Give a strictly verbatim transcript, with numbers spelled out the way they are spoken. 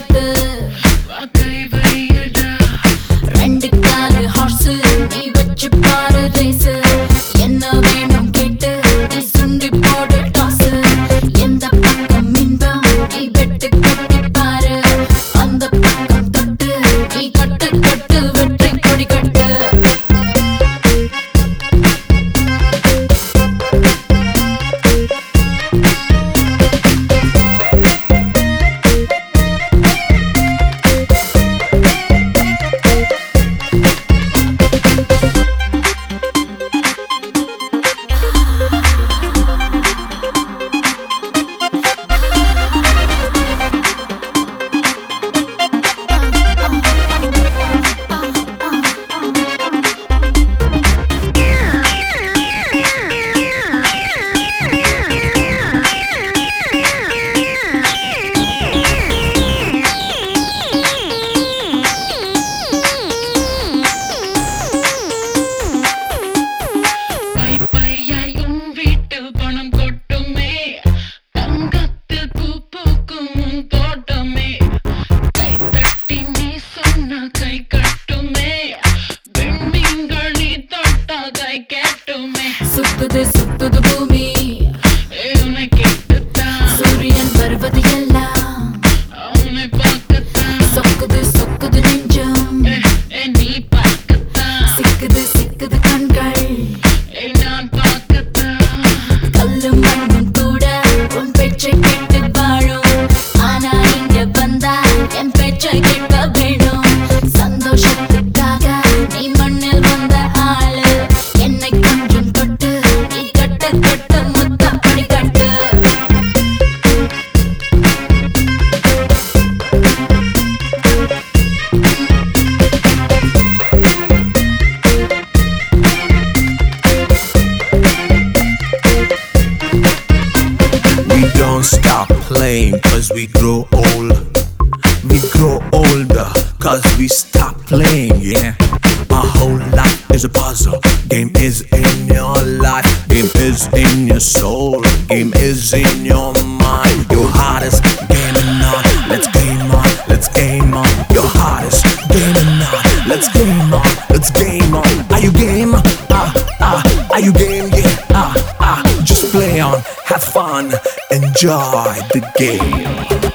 கட்டு ரெண்டு car hours நீ வச்சு பாரு ரேஸ் என்ன வேணும் கேட்டு நீ சுண்டி போடு டாஸ் எந்த பக்கம் இன்பம் நீ வெட்டு கட்டி பாரு அந்த பக்கம் தொட்டு நீ கட்டு கட்டு வெற்றி கொடி கட்டு சுத்துது சுத்துது பூமி சூரியன் வருவது எல்லாம் சொக்குது சொக்குது நெஞ்சம் சிக்குது சிக்குது கண்கள் கல்லும் மண்ணும் கூட உன் பேச்சை கேட்டு வாழும் ஆனா இங்க வந்தா என் பேச்சை கேட்க வேணும் சந்தோஷத்துக்காக நீ மண்ணில் வந்த ஆளு என்னை கொஞ்சம் தொட்டு நீ கட்ட கட்ட முத்தப்படி கட்டு We don't stop playing cause we grow old. We grow older cause we stop playing, yeah. Our whole life is a puzzle. Game is in your life. Game is in your soul. Game is in your mind. Your hardest gaming on. Let's game on. Let's game on. Your hardest gaming on. Let's game on. Let's game on. Are you game? Ah ah. Are you game? Yeah. Ah ah. Just play on. Have fun. Enjoy the game.